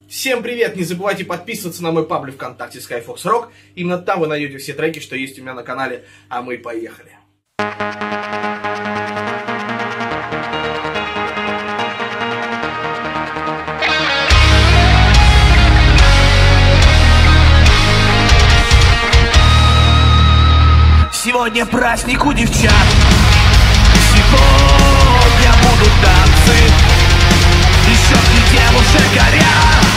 Всем привет! Не забывайте подписываться на мой паблик ВКонтакте Skyfox Rock. Именно там вы найдете все треки, что есть у меня на канале. А мы поехали! Сегодня праздник у девчат. Сегодня будут танцы. И щеки девушек горят.